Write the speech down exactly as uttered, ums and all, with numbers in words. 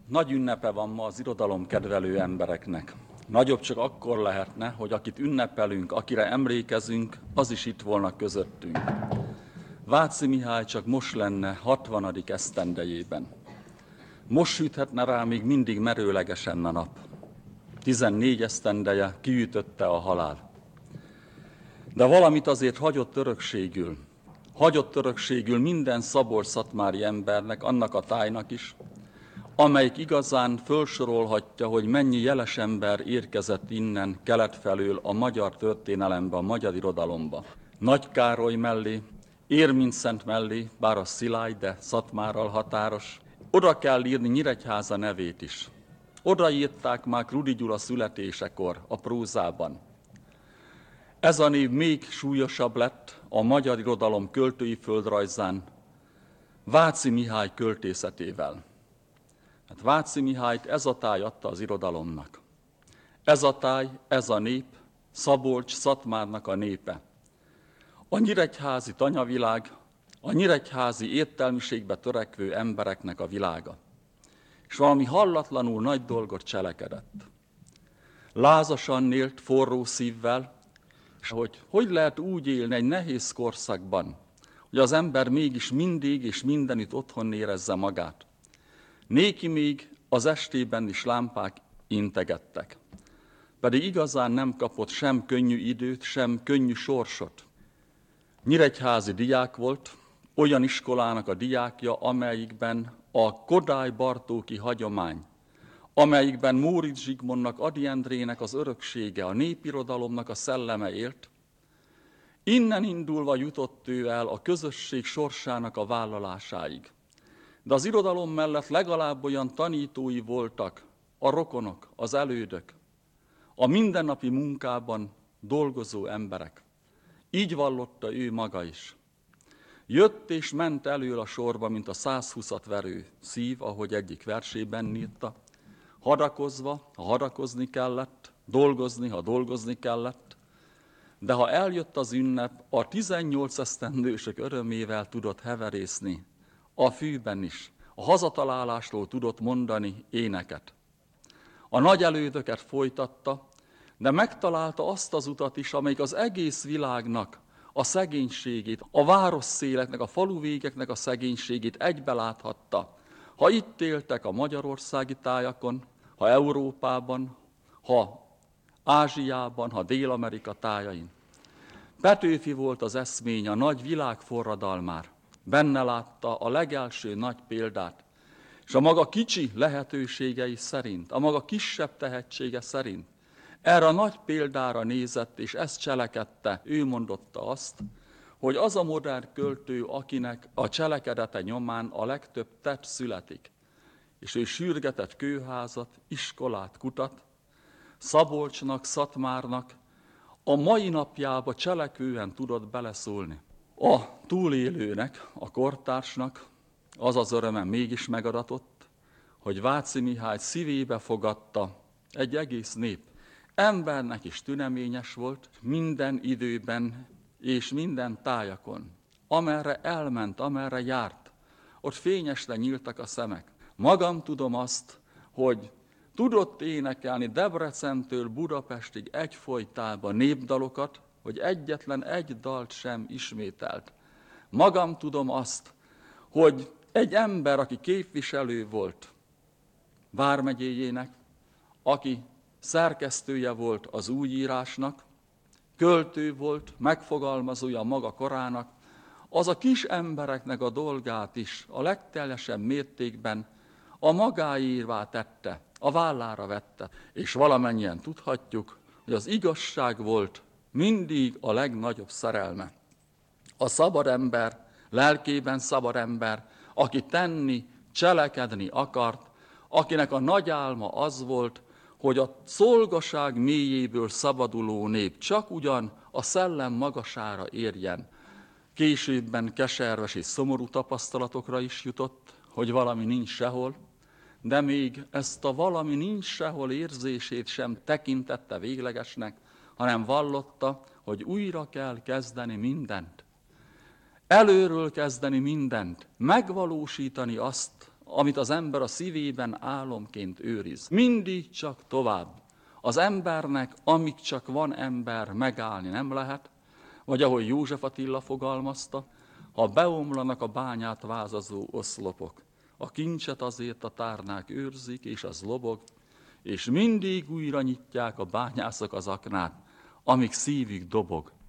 Nagy ünnepe van ma az irodalomkedvelő embereknek. Nagyobb csak akkor lehetne, hogy akit ünnepelünk, akire emlékezünk, az is itt volna közöttünk. Váci Mihály csak most lenne hatvanadik esztendejében. Most süthetne rá még mindig merőlegesen a nap. Tizennégy esztendeje kiütötte a halál. De valamit azért hagyott örökségül. Hagyott örökségül minden szabolcs-szatmári embernek, annak a tájnak is, amelyik igazán fölsorolhatja, hogy mennyi jeles ember érkezett innen kelet felől a magyar történelembe, a magyar irodalomba. Nagy Károly mellé, Érmintszent mellé, bár a Szilágy, de Szatmárral határos. Oda kell írni Nyíregyháza nevét is. Oda írták már Rudi Gyula születésekor a prózában. Ez a név még súlyosabb lett a magyar irodalom költői földrajzán Váci Mihály költészetével. Hát Váci Mihályt ez a táj adta az irodalomnak. Ez a táj, ez a nép, Szabolcs-Szatmárnak a népe. A nyíregyházi tanyavilág, a nyíregyházi értelmiségbe törekvő embereknek a világa. És valami hallatlanul nagy dolgot cselekedett. Lázasan élt, forró szívvel, és hogy hogy lehet úgy élni egy nehéz korszakban, hogy az ember mégis mindig és mindenütt otthon érezze magát. Néki még az estében is lámpák integettek, pedig igazán nem kapott sem könnyű időt, sem könnyű sorsot. Nyíregyházi diák volt, olyan iskolának a diákja, amelyikben a kodály-bartóki hagyomány, amelyikben Móricz Zsigmondnak, Ady Endrének az öröksége, a népirodalomnak a szelleme élt. Innen indulva jutott ő el a közösség sorsának a vállalásáig. De az irodalom mellett legalább olyan tanítói voltak a rokonok, az elődök, a mindennapi munkában dolgozó emberek. Így vallotta ő maga is. Jött és ment elől a sorba, mint a százhúszat verő szív, ahogy egyik versében írta, hadakozva, ha hadakozni kellett, dolgozni, ha dolgozni kellett, de ha eljött az ünnep, a tizennyolc esztendősök örömével tudott heverészni, a fűben is, a hazatalálásról tudott mondani éneket. A nagy elődöket folytatta, de megtalálta azt az utat is, amelyik az egész világnak a szegénységét, a városszéleknek, a faluvégeknek a szegénységét egybe láthatta. Ha itt éltek a magyarországi tájakon, ha Európában, ha Ázsiában, ha Dél-Amerika tájain. Petőfi volt az eszmény a nagy világforradalmár. Benne látta a legelső nagy példát, és a maga kicsi lehetőségei szerint, a maga kisebb tehetsége szerint erre a nagy példára nézett, és ezt cselekedte, ő mondotta azt, hogy az a modern költő, akinek a cselekedete nyomán a legtöbb tett születik, és ő sürgetett kőházat, iskolát, kutat, Szabolcsnak, Szatmárnak a mai napjába cselekvően tudott beleszólni. A túlélőnek, a kortársnak az az öröme mégis megadatott, hogy Váci Mihály szívébe fogadta egy egész nép. Embernek is tüneményes volt minden időben és minden tájakon. Amerre elment, amerre járt, ott fényesre nyíltak a szemek. Magam tudom azt, hogy tudott énekelni Debrecentől Budapestig egyfolytában népdalokat, hogy egyetlen egy dalt sem ismételt. Magam tudom azt, hogy egy ember, aki képviselő volt vármegyéjének, aki szerkesztője volt az újírásnak, költő volt, megfogalmazója maga korának, az a kis embereknek a dolgát is a legteljesebb mértékben a magáévá tette, a vállára vette. És valamennyien tudhatjuk, hogy az igazság volt mindig a legnagyobb szerelme. A szabad ember, lelkében szabad ember, aki tenni, cselekedni akart, akinek a nagy álma az volt, hogy a szolgaság mélyéből szabaduló nép csak ugyan a szellem magasára érjen. Későbben keserves és szomorú tapasztalatokra is jutott, hogy valami nincs sehol, de még ezt a valami nincs sehol érzését sem tekintette véglegesnek, hanem vallotta, hogy újra kell kezdeni mindent. Előről kezdeni mindent, megvalósítani azt, amit az ember a szívében álomként őriz. Mindig csak tovább. Az embernek, amíg csak van ember, megállni nem lehet, vagy ahogy József Attila fogalmazta, ha beomlanak a bányát vázazó oszlopok, a kincset azért a tárnák őrzik, és az lobog, és mindig újra nyitják a bányászok az aknát, amíg szívük dobog.